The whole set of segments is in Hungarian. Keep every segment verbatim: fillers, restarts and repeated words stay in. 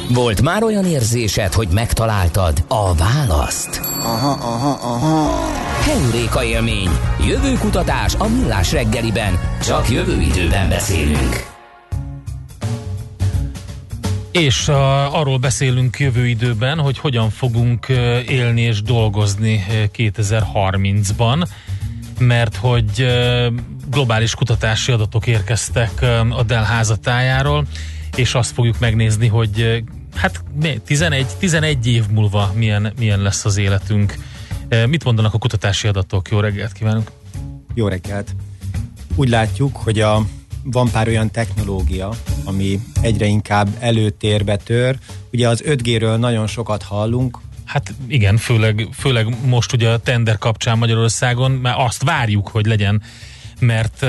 Volt már olyan érzésed, hogy megtaláltad a választ? Aha, aha, aha. Heuréka élmény. Jövőkutatás a Millás reggeliben. Csak jövő időben beszélünk. És uh, arról beszélünk jövő időben, hogy hogyan fogunk uh, élni és dolgozni uh, kétezer-harmincban, mert hogy uh, globális kutatási adatok érkeztek uh, a Dell házatájáról, és azt fogjuk megnézni, hogy uh, hát tizenegy, tizenegy év múlva milyen, milyen lesz az életünk. Uh, mit mondanak a kutatási adatok? Jó reggelt kívánunk! Jó reggelt! Úgy látjuk, hogy a van pár olyan technológia, ami egyre inkább előtérbe tör. Ugye az öt G-ről nagyon sokat hallunk. Hát igen, főleg, főleg most ugye a tender kapcsán Magyarországon, mert azt várjuk, hogy legyen, mert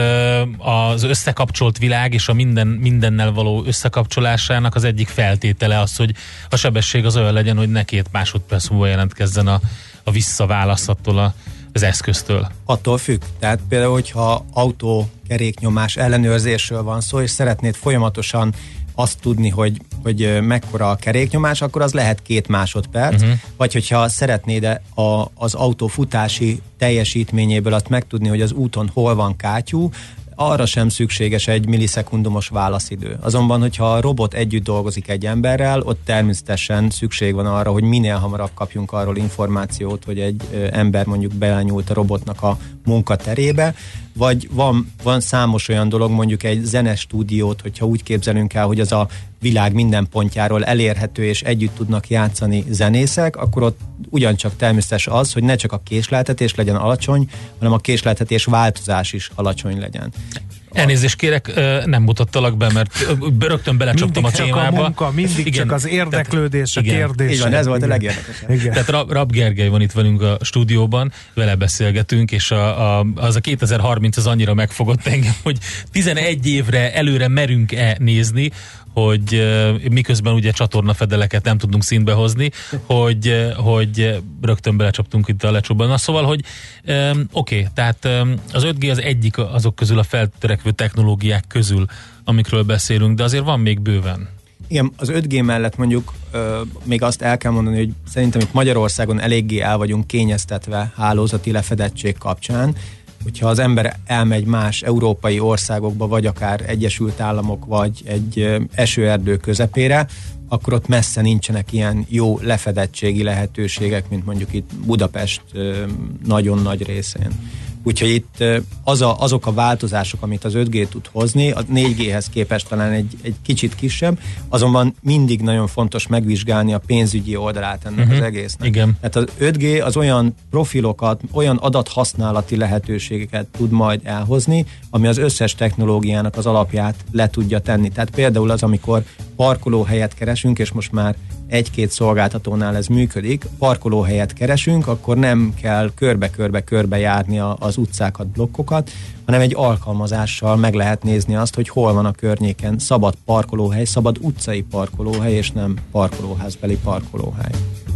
az összekapcsolt világ és a minden, mindennel való összekapcsolásának az egyik feltétele az, hogy a sebesség az olyan legyen, hogy ne két másodperc múlva jelentkezzen a, a visszaválasz attól a az eszköztől. Attól függ. Tehát például, hogyha autó keréknyomás ellenőrzésről van szó, és szeretnéd folyamatosan azt tudni, hogy, hogy mekkora a keréknyomás, akkor az lehet két másodperc, uh-huh. vagy hogyha szeretnéd a, az autó futási teljesítményéből azt megtudni, hogy az úton hol van kátyú, arra sem szükséges egy millisekundumos válaszidő. Azonban, hogyha a robot együtt dolgozik egy emberrel, ott természetesen szükség van arra, hogy minél hamarabb kapjunk arról információt, hogy egy ember mondjuk belenyúlt a robotnak a munkaterébe, vagy van, van számos olyan dolog, mondjuk egy zenestúdiót, hogyha úgy képzelünk el, hogy az a világ minden pontjáról elérhető, és együtt tudnak játszani zenészek, akkor ott ugyancsak természetes az, hogy ne csak a késleltetés legyen alacsony, hanem a késleltetés változás is alacsony legyen. Elnézést kérek, nem mutattalak be, mert rögtön belecsaptam mindig a témába. Mindig csak a munka, mindig igen, csak az érdeklődés, a kérdés. Igen, ez volt a legérdekesebb. Tehát Rab, Rab Gergely van itt velünk a stúdióban, vele beszélgetünk, és a, a, az a kétezer-harminc az annyira megfogott engem, hogy tizenegy évre előre merünk-e nézni, hogy uh, miközben ugye csatornafedeleket nem tudunk színbe hozni, hogy, uh, hogy rögtön belecsaptunk itt a lecsóban. Na szóval, hogy um, oké, okay, tehát um, az öt G az egyik azok közül a feltörekvő technológiák közül, amikről beszélünk, de azért van még bőven. Igen, az öt G mellett mondjuk uh, még azt el kell mondani, hogy szerintem itt Magyarországon eléggé el vagyunk kényeztetve hálózati lefedettség kapcsán. Hogyha az ember elmegy más európai országokba, vagy akár Egyesült Államok, vagy egy esőerdő közepére, akkor ott messze nincsenek ilyen jó lefedettségi lehetőségek, mint mondjuk itt Budapest nagyon nagy részén. Úgyhogy itt az a, azok a változások, amit az öt G tud hozni, a négy G-hez képest talán egy, egy kicsit kisebb, azonban mindig nagyon fontos megvizsgálni a pénzügyi oldalát ennek uh-huh. az egésznek. Igen. Tehát az öt G az olyan profilokat, olyan adathasználati lehetőségeket tud majd elhozni, ami az összes technológiának az alapját le tudja tenni. Tehát például az, amikor parkolóhelyet keresünk, és most már egy-két szolgáltatónál ez működik, parkolóhelyet keresünk, akkor nem kell körbe-körbe-körbe járni a, az utcákat, blokkokat, hanem egy alkalmazással meg lehet nézni azt, hogy hol van a környéken szabad parkolóhely, szabad utcai parkolóhely, és nem parkolóházbeli parkolóhely.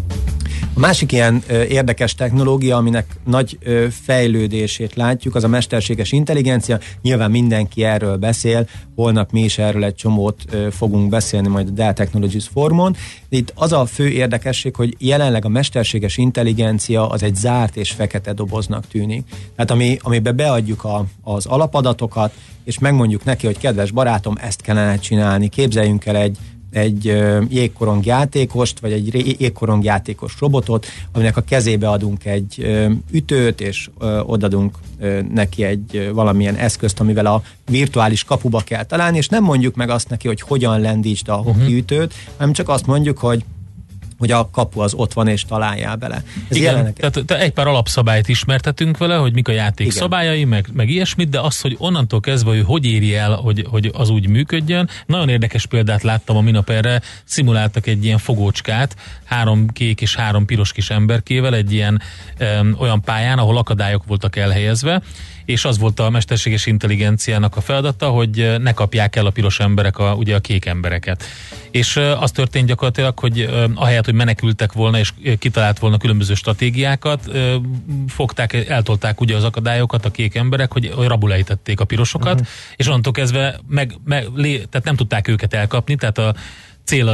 A másik ilyen ö, érdekes technológia, aminek nagy ö, fejlődését látjuk, az a mesterséges intelligencia. Nyilván mindenki erről beszél, holnap mi is erről egy csomót ö, fogunk beszélni majd a Dell Technologies Forumon. Itt az a fő érdekesség, hogy jelenleg a mesterséges intelligencia az egy zárt és fekete doboznak tűnik. Tehát ami, amiben beadjuk a, az alapadatokat, és megmondjuk neki, hogy kedves barátom, ezt kellene csinálni, képzeljünk el egy egy ö, jégkorongjátékost, vagy egy jégkorongjátékos robotot, aminek a kezébe adunk egy ö, ütőt, és ö, odadunk ö, neki egy ö, valamilyen eszközt, amivel a virtuális kapuba kell találni, és nem mondjuk meg azt neki, hogy hogyan lendítsd a hoki uh-huh. ütőt, hanem csak azt mondjuk, hogy hogy a kapu az ott van, és találjál bele. Ez igen, jelenek... tehát te egy pár alapszabályt ismertetünk vele, hogy mik a játék igen. szabályai, meg, meg ilyesmit, de az, hogy onnantól kezdve, hogy hogy éri el, hogy, hogy az úgy működjön. Nagyon érdekes példát láttam a minap erre, szimuláltak egy ilyen fogócskát, három kék és három piros kis emberkével, egy ilyen öm, olyan pályán, ahol akadályok voltak elhelyezve, és az volt a mesterséges intelligenciának a feladata, hogy ne kapják el a piros emberek a, ugye a kék embereket. És az történt gyakorlatilag, hogy ahelyett, hogy menekültek volna, és kitalált volna különböző stratégiákat, fogták, eltolták ugye az akadályokat a kék emberek, hogy rabulejtették a pirosokat, uh-huh. és onnantól kezdve meg, meg, tehát nem tudták őket elkapni, tehát a cél az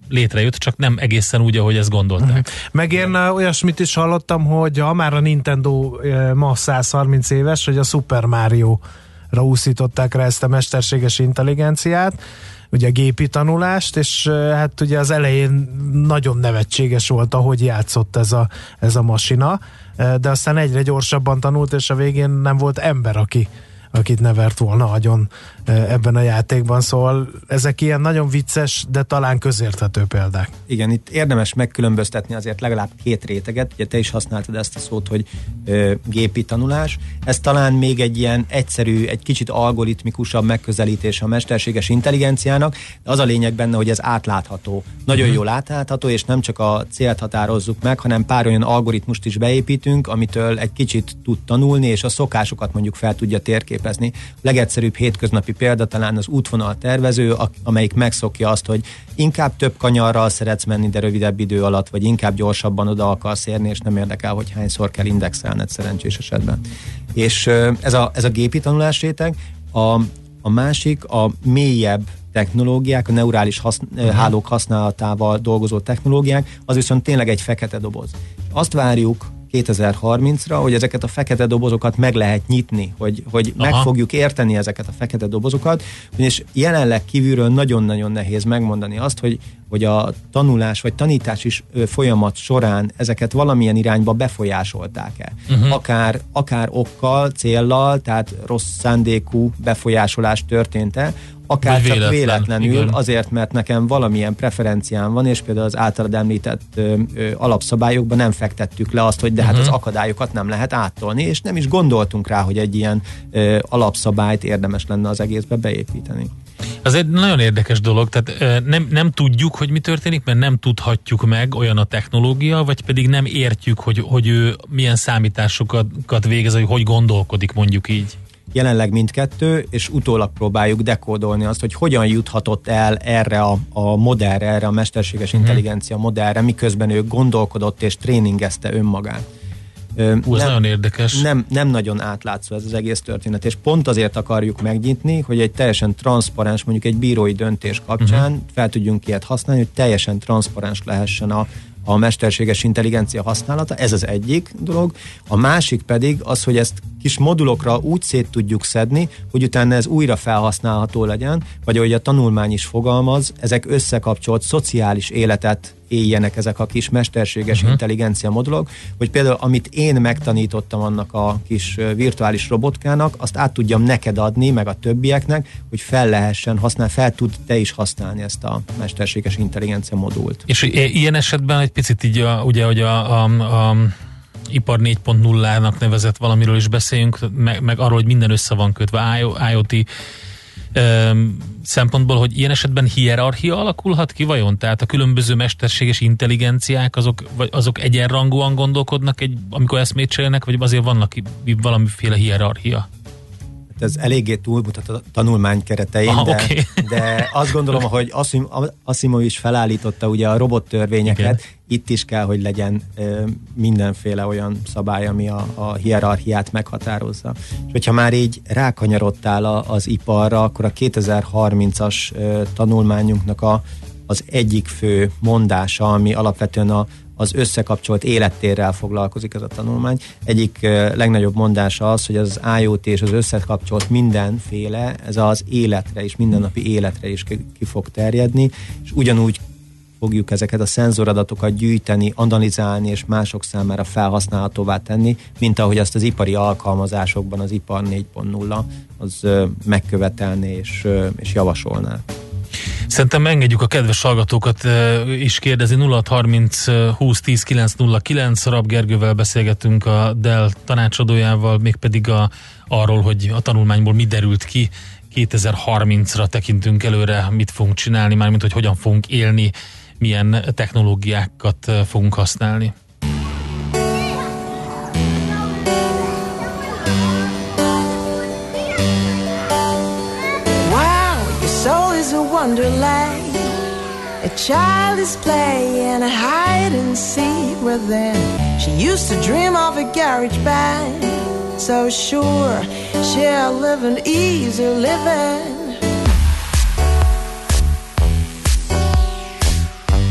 létrejött, csak nem egészen úgy, ahogy ezt gondolták. Uh-huh. Meg én olyasmit is hallottam, hogy ha már a Nintendo ma száz harminc éves, hogy a Super Mario-ra úszították rá ezt a mesterséges intelligenciát, ugye a gépi tanulást, és hát ugye az elején nagyon nevetséges volt, ahogy játszott ez a, ez a masina, de aztán egyre gyorsabban tanult, és a végén nem volt ember, aki akit ne vert volna agyon ebben a játékban, szóval ezek ilyen nagyon vicces, de talán közérthető példák. Igen, itt érdemes megkülönböztetni azért legalább két réteget, ugye te is használtad ezt a szót, hogy ö, gépi tanulás, ez talán még egy ilyen egyszerű, egy kicsit algoritmikusabb megközelítés a mesterséges intelligenciának, de az a lényeg benne, hogy ez átlátható, nagyon uh-huh. jól átlátható, és nem csak a célt határozzuk meg, hanem pár olyan algoritmust is beépítünk, amitől egy kicsit tud tanulni, és a szokásokat mondjuk fel tudja térképezni. A legegyszerűbb hétköznapi példa talán az útvonal tervező, amelyik megszokja azt, hogy inkább több kanyarral szeretsz menni, de rövidebb idő alatt, vagy inkább gyorsabban oda akarsz érni, és nem érdekel, hogy hányszor kell indexelned szerencsés esetben. És ez a, ez a gépi tanulás réteg. A, a másik, a mélyebb technológiák, a neurális hasz, uh-huh. hálók használatával dolgozó technológiák, az viszont tényleg egy fekete doboz. Azt várjuk kétezer-harmincra, hogy ezeket a fekete dobozokat meg lehet nyitni, hogy, hogy meg fogjuk érteni ezeket a fekete dobozokat, és jelenleg kívülről nagyon-nagyon nehéz megmondani azt, hogy, hogy a tanulás vagy tanítás is folyamat során ezeket valamilyen irányba befolyásolták-e. Uh-huh. Akár, akár okkal, céllal, tehát rossz szándékú befolyásolás történt-e, akár csak véletlen, véletlenül, igen. Azért, mert nekem valamilyen preferenciám van, és például az általad említett ö, ö, alapszabályokban nem fektettük le azt, hogy de uh-huh. hát az akadályokat nem lehet áttolni, és nem is gondoltunk rá, hogy egy ilyen ö, alapszabályt érdemes lenne az egészbe beépíteni. Az egy nagyon érdekes dolog, tehát nem, nem tudjuk, hogy mi történik, mert nem tudhatjuk meg, olyan a technológia, vagy pedig nem értjük, hogy, hogy ő milyen számításokat végez, hogy hogy gondolkodik, mondjuk így. Jelenleg mindkettő, és utólag próbáljuk dekódolni azt, hogy hogyan juthatott el erre a, a modellre, erre a mesterséges uh-huh. intelligencia modellre, miközben ő gondolkodott és tréningezte önmagát. Ú, ez nem, nagyon érdekes. Nem, nem nagyon átlátszó ez az egész történet, és pont azért akarjuk megnyitni, hogy egy teljesen transzparens, mondjuk egy bírói döntés kapcsán uh-huh. fel tudjunk ilyet használni, hogy teljesen transzparens lehessen a a mesterséges intelligencia használata, ez az egyik dolog. A másik pedig az, hogy ezt kis modulokra úgy szét tudjuk szedni, hogy utána ez újra felhasználható legyen, vagy ahogy a tanulmány is fogalmaz, ezek összekapcsolt szociális életet éljenek ezek a kis mesterséges uh-huh. intelligencia modulok, hogy például amit én megtanítottam annak a kis virtuális robotkának, azt át tudjam neked adni, meg a többieknek, hogy fel lehessen használni, fel tud te is használni ezt a mesterséges intelligencia modult. És ilyen esetben egy picit így, a, ugye, hogy a, a, a ipar négy pont nullának nevezett valamiről is beszéljünk, meg, meg arról, hogy minden össze van kötve, IoT Öm, szempontból, hogy ilyen esetben hierarchia alakulhat ki vajon? Tehát a különböző mesterséges intelligenciák azok, vagy azok egyenrangúan gondolkodnak, egy, amikor eszmét cserélnek, vagy azért vannak valamiféle hierarchia? Ez eléggé túlmutat a tanulmány keretein, Aha, de, okay. de azt gondolom, hogy Asimov is felállította ugye a robottörvényeket, igen. Itt is kell, hogy legyen ö, mindenféle olyan szabály, ami a, a hierarchiát meghatározza. És hogyha már így rákanyarodtál a, az iparra, akkor a kétezer-harmincas ö, tanulmányunknak a, az egyik fő mondása, ami alapvetően a az összekapcsolt élettérrel foglalkozik ez a tanulmány. Egyik uh, legnagyobb mondása az, hogy az IoT és az összekapcsolt mindenféle, ez az életre is, mindennapi életre is ki, ki fog terjedni, és ugyanúgy fogjuk ezeket a szenzoradatokat gyűjteni, analizálni és mások számára felhasználhatóvá tenni, mint ahogy azt az ipari alkalmazásokban az ipar négy pont nulla az uh, megkövetelné és, uh, és javasolná. Szerintem engedjük a kedves hallgatókat is kérdezni. nulla hat harminc húsz tíz kilenc nulla kilenc. Rab Gergővel beszélgetünk, a Dell tanácsadójával, mégpedig a, arról, hogy a tanulmányból mi derült ki. kétezer-harmincra tekintünk előre, mit fogunk csinálni, mármint hogy hogyan fogunk élni, milyen technológiákat fogunk használni. Wonderland, a child is playing a hide and seek within. She used to dream of a garage band, so sure she'll live an easy living.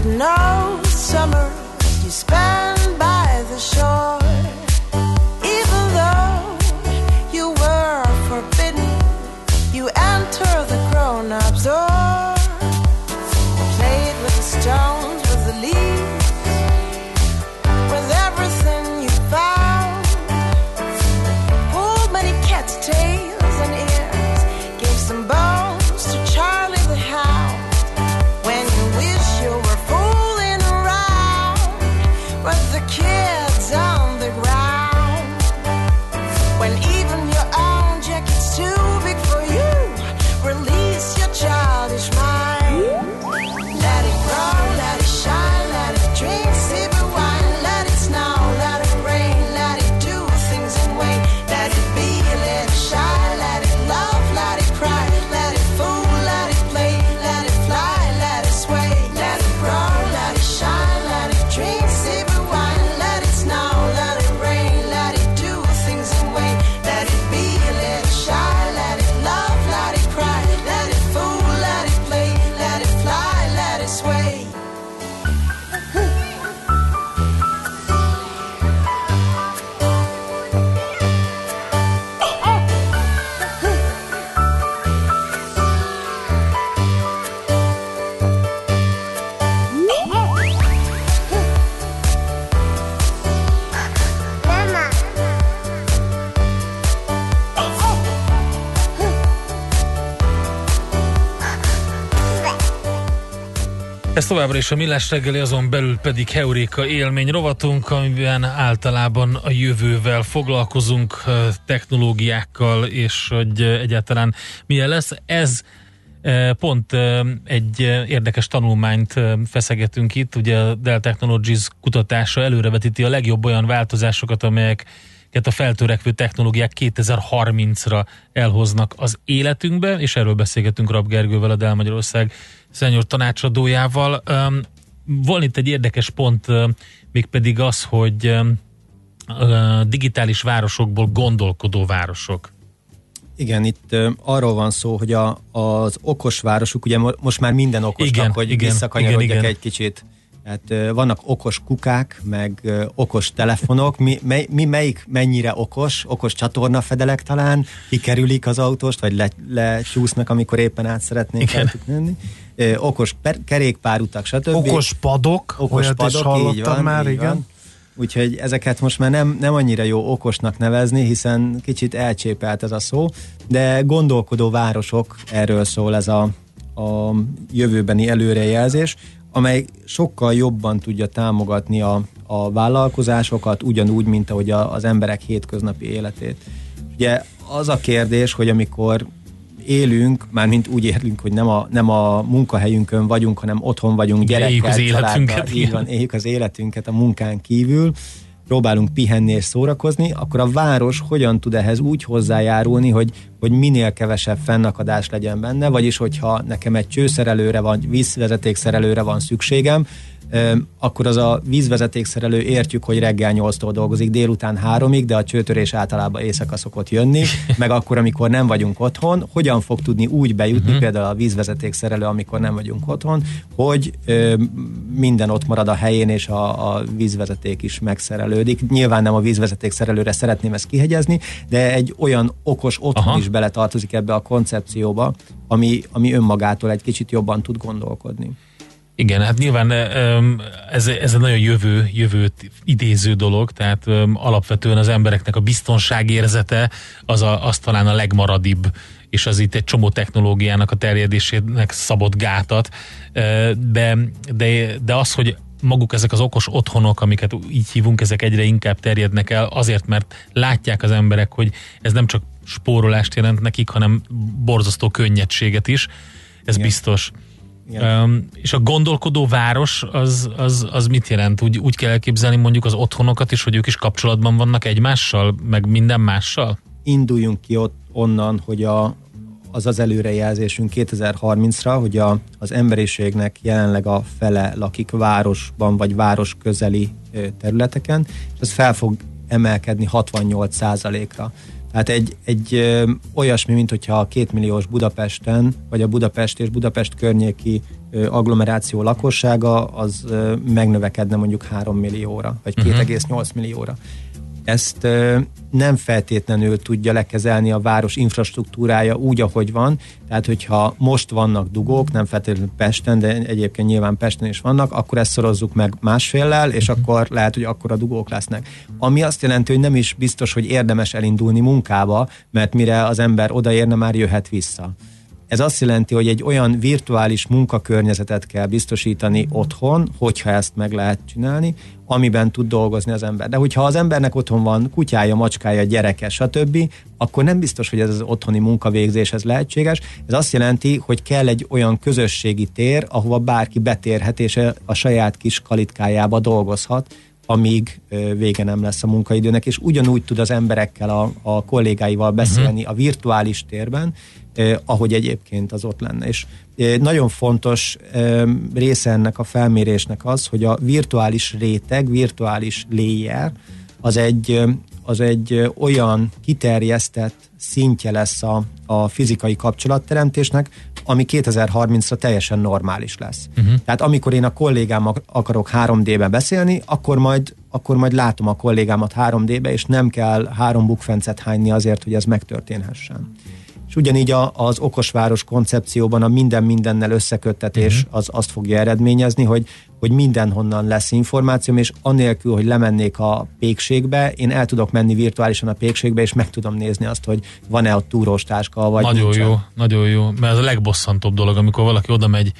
no summer you spend by the shore. Even though you were forbidden, you enter the grown-ups' door. Played with the stones, with the leaves, with everything you found. Pulled many cats' tails and ears, gave some bones to Charlie the Hound. When you wish you were fooling around with the kids on the ground. When even your own jacket's too big for you, release your childish mind. Let it grow, let it shine, let it drink, sip it wine. Let it snow, let it rain, let it do things in vain. Let it be, let it shine, let it love, let it cry. Let it fool, let it play, let it fly, let it sway. Let it grow, let it shine, let it drink, sip it wine. Let it snow, let it rain, let it do things in vain. Let it be, let it shine, let it love, let it cry. Let it fool, let it play, let it fly, let it sway. Ez továbbra is a Millás reggeli, azon belül pedig Heuréka élmény rovatunk, amiben általában a jövővel foglalkozunk, technológiákkal, és hogy egyáltalán milyen lesz. Ez pont egy érdekes tanulmányt feszegetünk itt, ugye a Dell Technologies kutatása előrevetíti a legjobb olyan változásokat, amelyek a feltörekvő technológiák kétezer-harmincra elhoznak az életünkbe, és erről beszélgetünk Rabb Gergővel, a Dell Magyarország senior tanácsadójával. Um, van itt egy érdekes pont, uh, mégpedig az, hogy um, uh, digitális városokból gondolkodó városok. Igen, itt uh, arról van szó, hogy a, az okos városok, ugye most már minden okosnak, igen, hogy igen, visszakanyarodjak igen, egy kicsit. Tehát uh, vannak okos kukák, meg uh, okos telefonok. Mi, mely, mi melyik mennyire okos? Okos csatornafedelek talán, kikerülik az autóst, vagy le, lecsúsznak, amikor éppen át szeretnék menni. Uh, okos per, kerékpárutak, stb. Okos padok, okos olyat padok, is hallottam így van, már, így igen. Van. Úgyhogy ezeket most már nem, nem annyira jó okosnak nevezni, hiszen kicsit elcsépelt ez a szó, de gondolkodó városok, erről szól ez a, a jövőbeni előrejelzés, amely sokkal jobban tudja támogatni a, a vállalkozásokat, ugyanúgy, mint ahogy a, az emberek hétköznapi életét. Ugye az a kérdés, hogy amikor élünk, mármint úgy élünk, hogy nem a, nem a munkahelyünkön vagyunk, hanem otthon vagyunk gyerekkel, családdal, így van, éljük az életünket a munkán kívül, próbálunk pihenni és szórakozni, akkor a város hogyan tud ehhez úgy hozzájárulni, hogy, hogy minél kevesebb fennakadás legyen benne, vagyis hogyha nekem egy csőszerelőre vagy vízvezetékszerelőre van szükségem, akkor az a vízvezetékszerelő értjük, hogy reggel nyolctól dolgozik, délután háromig, de a csőtörés általában éjszaka szokott jönni, meg akkor, amikor nem vagyunk otthon, hogyan fog tudni úgy bejutni, uh-huh. például a vízvezetékszerelő, amikor nem vagyunk otthon, hogy ö, minden ott marad a helyén, és a, a vízvezeték is megszerelődik. Nyilván nem a vízvezetékszerelőre szeretném ezt kihegyezni, de egy olyan okos otthon Aha. is beletartozik ebbe a koncepcióba, ami, ami önmagától egy kicsit jobban tud gondolkodni. Igen, hát nyilván ez, ez egy nagyon jövő, jövőt idéző dolog, tehát alapvetően az embereknek a biztonságérzete az, a, az talán a legmaradibb, és az itt egy csomó technológiának a terjedésének szabott gátat, de, de, de az, hogy maguk ezek az okos otthonok, amiket így hívunk, ezek egyre inkább terjednek el, azért, mert látják az emberek, hogy ez nem csak spórolást jelent nekik, hanem borzasztó könnyedséget is, ez Igen. biztos. Um, és a gondolkodó város az, az, az mit jelent? Úgy, úgy kell elképzelni mondjuk az otthonokat is, hogy ők is kapcsolatban vannak egymással, meg minden mással? Induljunk ki ott onnan, hogy a, az az előrejelzésünk kétezer-harmincra, hogy a, az emberiségnek jelenleg a fele lakik városban, vagy város közeli területeken, és ez fel fog emelkedni hatvannyolc százalékra. Tehát egy, egy ö, olyasmi, mint hogyha a kétmilliós Budapesten, vagy a Budapest és Budapest környéki ö, agglomeráció lakossága, az ö, megnövekedne mondjuk három millióra, vagy két egész nyolc millióra. Ezt ö, nem feltétlenül tudja lekezelni a város infrastruktúrája úgy, ahogy van. Tehát, hogyha most vannak dugók, nem feltétlenül Pesten, de egyébként nyilván Pesten is vannak, akkor ezt szorozzuk meg másféllel, és akkor lehet, hogy akkor a dugók lesznek. Ami azt jelenti, hogy nem is biztos, hogy érdemes elindulni munkába, mert mire az ember odaérne, már jöhet vissza. Ez azt jelenti, hogy egy olyan virtuális munkakörnyezetet kell biztosítani otthon, hogyha ezt meg lehet csinálni, amiben tud dolgozni az ember. De hogyha az embernek otthon van kutyája, macskája, gyereke, stb., akkor nem biztos, hogy ez az otthoni munkavégzés ez lehetséges. Ez azt jelenti, hogy kell egy olyan közösségi tér, ahova bárki betérhet, és a saját kis kalitkájába dolgozhat, amíg vége nem lesz a munkaidőnek, és ugyanúgy tud az emberekkel, a, a kollégáival beszélni uh-huh. a virtuális térben, eh, ahogy egyébként az ott lenne. És eh, nagyon fontos eh, része ennek a felmérésnek az, hogy a virtuális réteg, virtuális layer, az egy, az egy olyan kiterjesztett szintje lesz a, a fizikai kapcsolatteremtésnek, ami kétezer-harmincra teljesen normális lesz. Uh-huh. Tehát amikor én a kollégámmal akarok három dé-ben beszélni, akkor majd, akkor majd látom a kollégámat három dé-be, és nem kell három bukfencet hányni azért, hogy ez megtörténhessen. És ugyanígy a, az okosváros koncepcióban a minden mindennel összeköttetés uh-huh. az azt fogja eredményezni, hogy, hogy mindenhonnan lesz információm, és anélkül, hogy lemennék a pékségbe, én el tudok menni virtuálisan a pékségbe, és meg tudom nézni azt, hogy van-e ott túrós táska, vagy nagyon nincsen. jó, nagyon jó, mert ez a legbosszantóbb dolog, amikor valaki oda megy,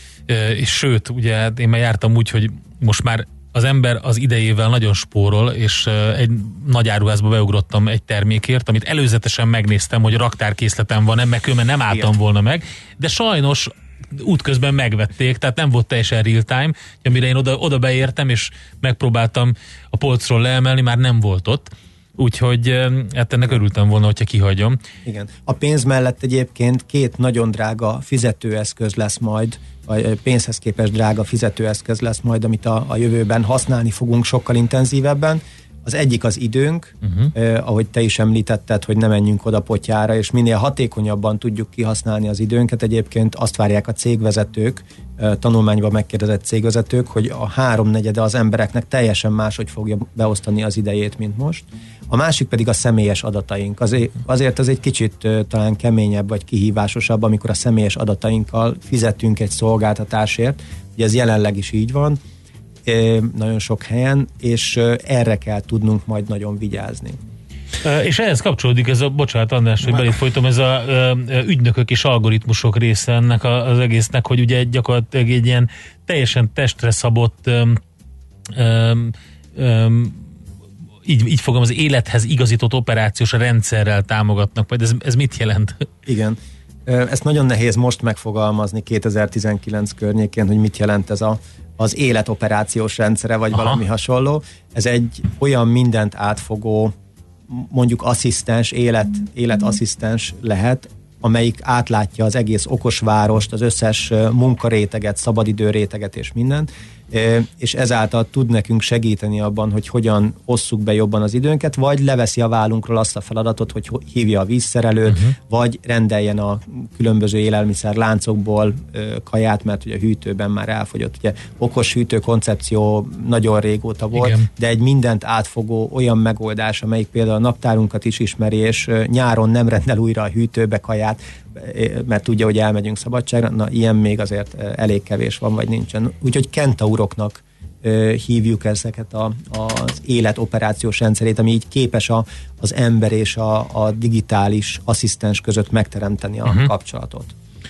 és sőt, ugye én már jártam úgy, hogy most már az ember az idejével nagyon spórol, és egy nagy áruházba beugrottam egy termékért, amit előzetesen megnéztem, hogy raktárkészletem van-e, meg különben nem álltam Igen. volna meg, de sajnos útközben megvették, tehát nem volt teljesen real time, amire én oda, oda beértem, és megpróbáltam a polcról leemelni, már nem volt ott. Úgyhogy hát ennek örültem volna, hogyha kihagyom. Igen. A pénz mellett egyébként két nagyon drága fizetőeszköz lesz majd, vagy pénzhez képest drága fizetőeszköz lesz majd, amit a, a jövőben használni fogunk sokkal intenzívebben. Az egyik az időnk, uh-huh. eh, ahogy te is említetted, hogy ne menjünk oda potyára, és minél hatékonyabban tudjuk kihasználni az időnket. Egyébként azt várják a cégvezetők, eh, tanulmányban megkérdezett cégvezetők, hogy a háromnegyede az embereknek teljesen máshogy fogja beosztani az idejét, mint most. A másik pedig a személyes adataink. Azért, azért az egy kicsit uh, talán keményebb vagy kihívásosabb, amikor a személyes adatainkkal fizetünk egy szolgáltatásért. Ugye ez jelenleg is így van, uh, nagyon sok helyen, és uh, erre kell tudnunk majd nagyon vigyázni. Uh, és ehhez kapcsolódik ez a, bocsánat András, hogy belét folytom, ez a uh, ügynökök és algoritmusok része ennek a, az egésznek, hogy ugye gyakorlatilag egy ilyen teljesen testre szabott um, um, um, Így, így fogom, az élethez igazított operációs rendszerrel támogatnak, majd ez, ez mit jelent? Igen, ezt nagyon nehéz most megfogalmazni kétezer-tizenkilenc környékén, hogy mit jelent ez a, az életoperációs rendszere, vagy Aha. valami hasonló. Ez egy olyan mindent átfogó, mondjuk asszisztens, élet, életasszisztens lehet, amelyik átlátja az egész okosvárost, az összes munkaréteget, szabadidőréteget és mindent, és ezáltal tud nekünk segíteni abban, hogy hogyan osszuk be jobban az időnket, vagy leveszi a vállunkról azt a feladatot, hogy hívja a vízszerelőt, uh-huh. vagy rendeljen a különböző élelmiszer láncokból kaját, mert ugye a hűtőben már elfogyott. Ugye okos hűtő koncepció nagyon régóta volt, Igen. de egy mindent átfogó olyan megoldás, amelyik például a naptárunkat is ismeri, és nyáron nem rendel újra a hűtőbe kaját, mert tudja, hogy elmegyünk szabadságra, na ilyen még azért elég kevés van, vagy nincsen. Úgyhogy kentauroknak hívjuk ezeket a, az életoperációs rendszerét, ami így képes a, az ember és a, a digitális asszisztens között megteremteni a uh-huh. kapcsolatot.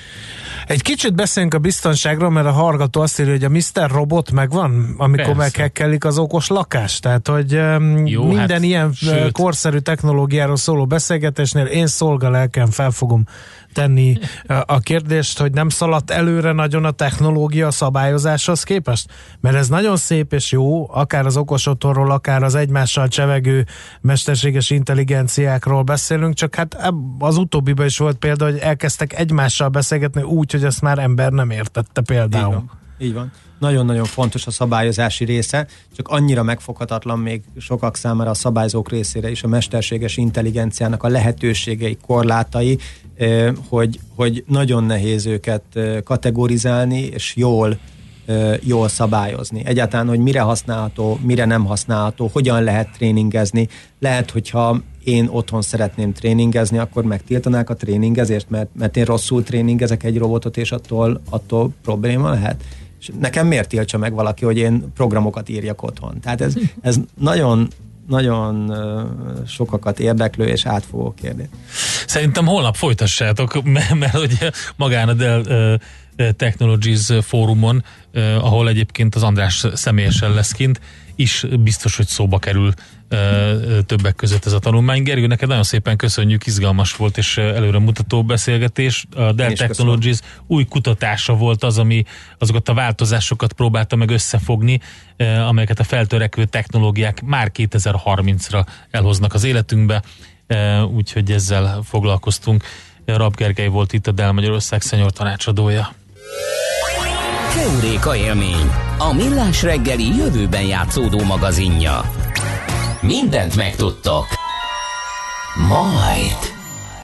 Egy kicsit beszéljünk a biztonságról, mert a hallgató azt írja, hogy a miszter Robot megvan, amikor meghekkelik az okos lakást. Tehát, hogy Jó, minden hát, ilyen sőt. korszerű technológiáról szóló beszélgetésnél én szolgalelken fel fogom tenni a kérdést, hogy nem szaladt előre nagyon a technológia szabályozáshoz képest? Mert ez nagyon szép és jó, akár az okos otthonról, akár az egymással csevegő mesterséges intelligenciákról beszélünk, csak hát az utóbbiban is volt példa, hogy elkezdtek egymással beszélgetni úgy, hogy ezt már ember nem értette például. Így van. Így van. nagyon-nagyon fontos a szabályozási része, csak annyira megfoghatatlan még sokak számára a szabályzók részére is a mesterséges intelligenciának a lehetőségei, korlátai, hogy, hogy nagyon nehéz őket kategorizálni, és jól jól szabályozni. Egyáltalán, hogy mire használható, mire nem használható, hogyan lehet tréningezni. Lehet, hogyha én otthon szeretném tréningezni, akkor megtiltanák a tréningezést, mert, mert én rosszul tréningezek egy robotot, és attól, attól probléma lehet. És nekem miért tiltsa meg valaki, hogy én programokat írjak otthon? Tehát ez, ez nagyon nagyon uh, sokakat érdeklő és átfogó kérdés. Szerintem holnap folytassátok, mert, mert ugye magán a Dell uh, Technologies fórumon, uh, ahol egyébként az András személyesen lesz kint, is biztos, hogy szóba kerül uh, többek között ez a tanulmány. Gergő, neked nagyon szépen köszönjük, izgalmas volt és előre mutató beszélgetés. A Dell Technologies köszönöm. Új kutatása volt az, ami azokat a változásokat próbálta meg összefogni, uh, amelyeket a feltörekvő technológiák már kétezer-harmincra elhoznak az életünkbe, uh, úgyhogy ezzel foglalkoztunk. Rab Gergely volt itt, a Dell Magyarország senior tanácsadója. Heuréka élmény, a millás reggeli jövőben játszódó magazinja. Mindent megtudtok. Majd.